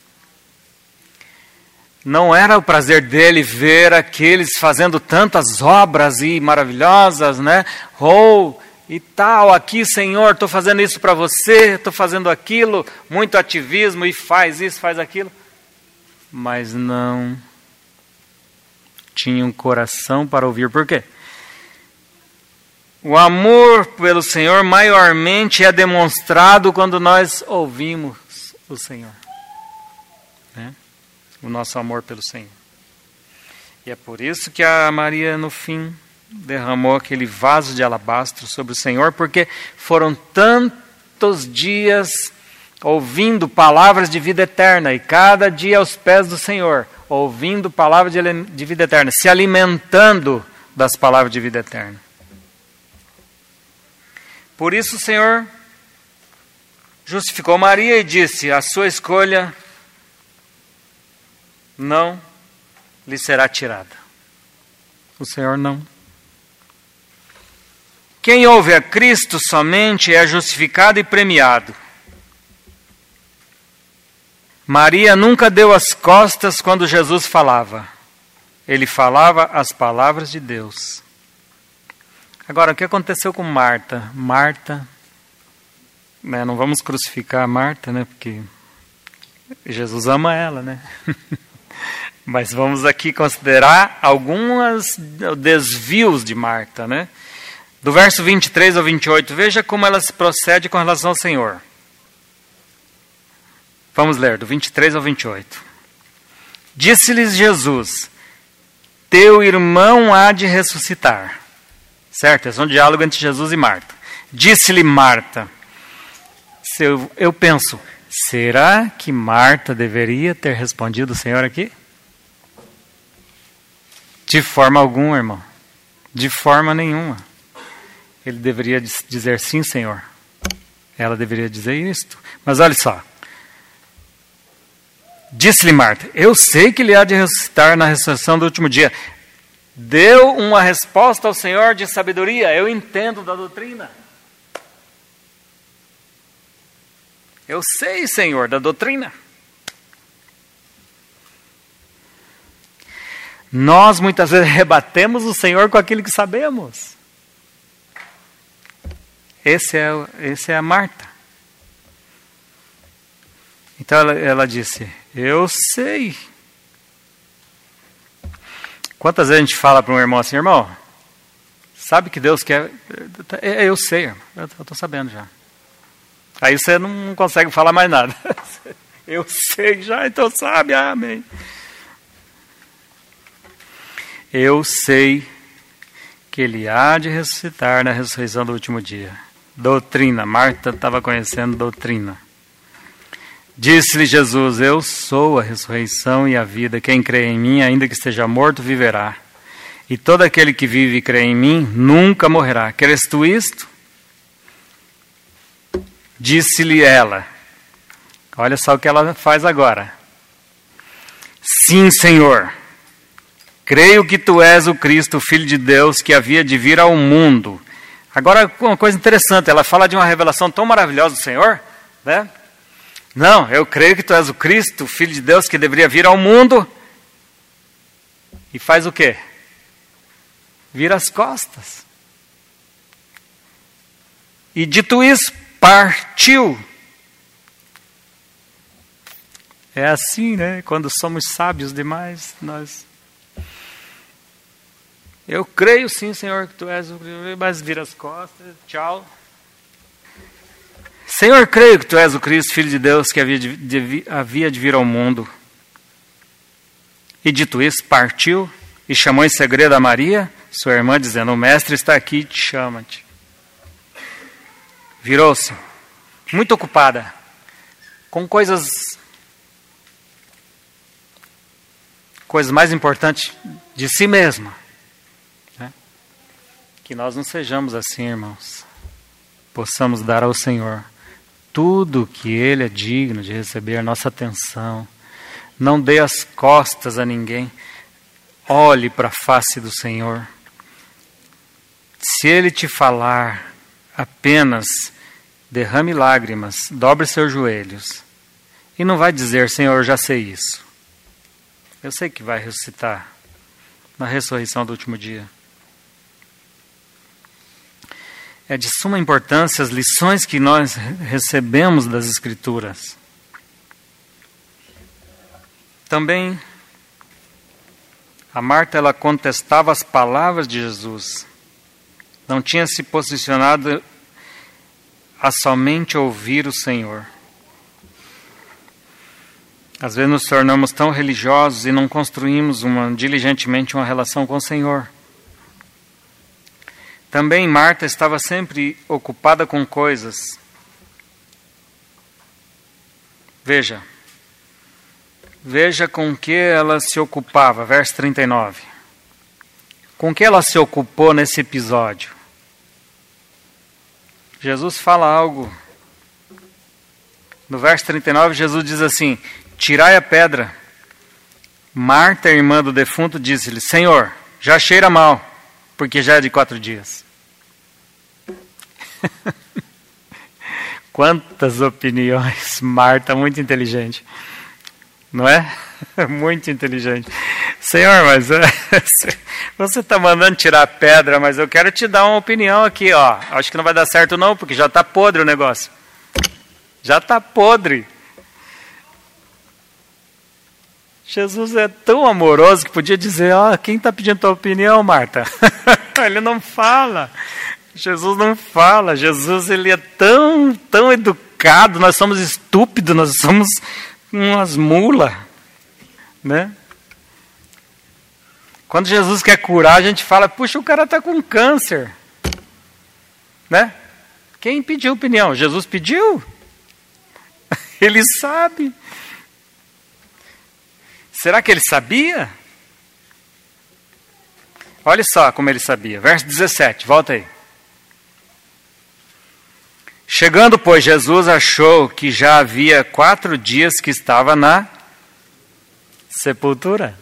Não era o prazer dele ver aqueles fazendo tantas obras e maravilhosas, né? E tal, aqui, Senhor, estou fazendo isso para você, estou fazendo aquilo, muito ativismo, e faz isso, faz aquilo. Mas não tinha um coração para ouvir. Por quê? O amor pelo Senhor maiormente é demonstrado quando nós ouvimos o Senhor, né? O nosso amor pelo Senhor. E é por isso que a Maria, no fim, derramou aquele vaso de alabastro sobre o Senhor, porque foram tantos dias ouvindo palavras de vida eterna, e cada dia aos pés do Senhor, ouvindo palavras de vida eterna, se alimentando das palavras de vida eterna. Por isso o Senhor justificou Maria e disse: a sua escolha não lhe será tirada. O Senhor não. Quem ouve a Cristo somente é justificado e premiado. Maria nunca deu as costas quando Jesus falava. Ele falava as palavras de Deus. Agora, o que aconteceu com Marta? Marta, né, não vamos crucificar Marta, né, porque Jesus ama ela, né? Mas vamos aqui considerar alguns desvios de Marta, né? Do verso 23 ao 28, veja como ela se procede com relação ao Senhor. Vamos ler, do 23 ao 28. Disse-lhes Jesus: teu irmão há de ressuscitar. Certo? Esse é um diálogo entre Jesus e Marta. Disse-lhe Marta. Eu penso, será que Marta deveria ter respondido o Senhor aqui? De forma alguma, irmão. De forma nenhuma. Ele deveria dizer sim, Senhor. Ela deveria dizer isto. Mas olha só. Disse-lhe Marta: eu sei que ele há de ressuscitar na ressurreição do último dia. Deu uma resposta ao Senhor de sabedoria. Eu entendo da doutrina. Eu sei, Senhor, da doutrina. Nós muitas vezes rebatemos o Senhor com aquilo que sabemos. Esse é a Marta. Então ela disse: eu sei. Quantas vezes a gente fala para um irmão assim: irmão, sabe que Deus quer? Eu sei, irmão, eu estou sabendo já. Aí você não consegue falar mais nada. Eu sei já, então sabe, amém. Eu sei que ele há de ressuscitar na ressurreição do último dia. Doutrina, Marta estava conhecendo doutrina. Disse-lhe Jesus: eu sou a ressurreição e a vida. Quem crê em mim, ainda que esteja morto, viverá. E todo aquele que vive e crê em mim, nunca morrerá. Queres tu isto? Disse-lhe ela: Olha só o que ela faz agora. Sim, Senhor, creio que tu és o Cristo, o Filho de Deus, que havia de vir ao mundo. Agora, uma coisa interessante, ela fala de uma revelação tão maravilhosa do Senhor, né? Não, eu creio que tu és o Cristo, o Filho de Deus, que deveria vir ao mundo. E faz o quê? Vira as costas. E dito isso, partiu. É assim, né? Quando somos sábios demais, nós... Eu creio sim, Senhor, que tu és o Cristo, mas vira as costas, tchau. Senhor, creio que tu és o Cristo, Filho de Deus, que havia de vir ao mundo. E dito isso, partiu e chamou em segredo a Maria, sua irmã, dizendo, o mestre está aqui e te chama-te. Virou-se, muito ocupada, com coisas mais importantes de si mesma. Né? Que nós não sejamos assim, irmãos. Possamos dar ao Senhor tudo que Ele é digno de receber a nossa atenção. Não dê as costas a ninguém. Olhe para a face do Senhor. Se Ele te falar, apenas derrame lágrimas, dobre seus joelhos. E não vai dizer, Senhor, já sei isso. Eu sei que vai ressuscitar na ressurreição do último dia. É de suma importância as lições que nós recebemos das Escrituras. Também, a Marta, ela contestava as palavras de Jesus. Não tinha se posicionado a somente ouvir o Senhor. Às vezes nos tornamos tão religiosos e não construímos diligentemente uma relação com o Senhor. Também Marta estava sempre ocupada com coisas. Veja com que ela se ocupava, verso 39. Com que ela se ocupou nesse episódio? Jesus fala algo. No verso 39, Jesus diz assim, tirai a pedra. Marta, irmã do defunto, disse-lhe, Senhor, já cheira mal, porque já é de 4 dias. Quantas opiniões. Marta, muito inteligente. Não é? Muito inteligente. Senhor, mas você está mandando tirar a pedra, mas eu quero te dar uma opinião aqui, ó. Acho que não vai dar certo não, porque já está podre o negócio. Já está podre. Jesus é tão amoroso que podia dizer, ó, quem está pedindo tua opinião, Marta? Ele não fala. Jesus não fala. Jesus, ele é tão educado. Nós somos estúpidos, nós somos umas mulas, né? Quando Jesus quer curar, a gente fala, puxa, o cara está com câncer, né? Quem pediu opinião? Jesus pediu? Ele sabe. Será que ele sabia? Olha só como ele sabia. Verso 17, volta aí. Chegando, pois, Jesus achou que já havia 4 dias que estava na sepultura.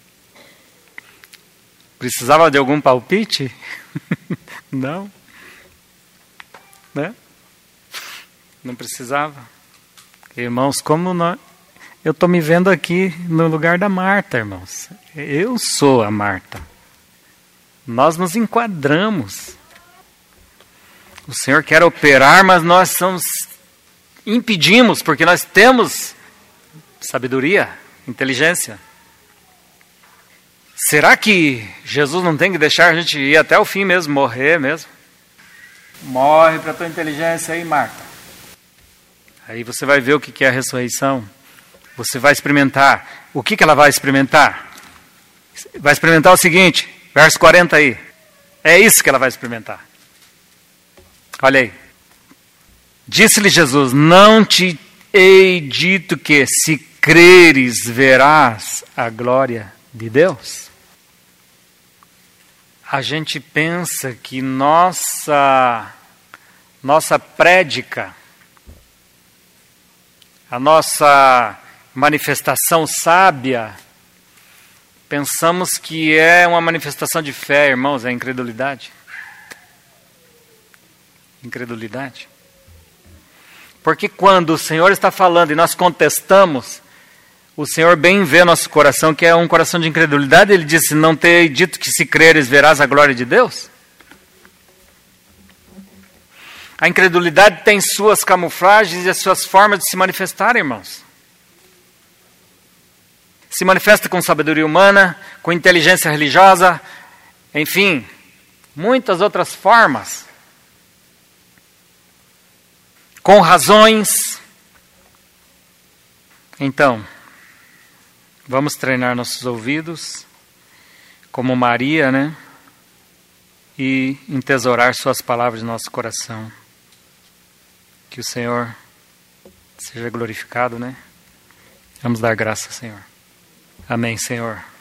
Precisava de algum palpite? Não. Né? Não precisava. Irmãos, como nós... Eu estou me vendo aqui no lugar da Marta, irmãos. Eu sou a Marta. Nós nos enquadramos. O Senhor quer operar, mas nós impedimos, porque nós temos sabedoria, inteligência. Será que Jesus não tem que deixar a gente ir até o fim mesmo, morrer mesmo? Morre para a tua inteligência aí, Marta. Aí você vai ver o que é a ressurreição. Você vai experimentar. O que ela vai experimentar? Vai experimentar o seguinte, verso 40 aí. É isso que ela vai experimentar. Olha aí. Disse-lhe Jesus, não te hei dito que se creres verás a glória de Deus? A gente pensa que nossa prédica a nossa manifestação sábia, pensamos que é uma manifestação de fé, irmãos, é incredulidade. Incredulidade. Porque quando o Senhor está falando e nós contestamos, o Senhor bem vê nosso coração, que é um coração de incredulidade. Ele disse, não ter dito que se creres verás a glória de Deus? A incredulidade tem suas camuflagens e as suas formas de se manifestar, irmãos. Se manifesta com sabedoria humana, com inteligência religiosa, enfim, muitas outras formas. Com razões. Então, vamos treinar nossos ouvidos, como Maria, né? E entesourar suas palavras no nosso coração. Que o Senhor seja glorificado, né? Vamos dar graça, Senhor. Amém, Senhor.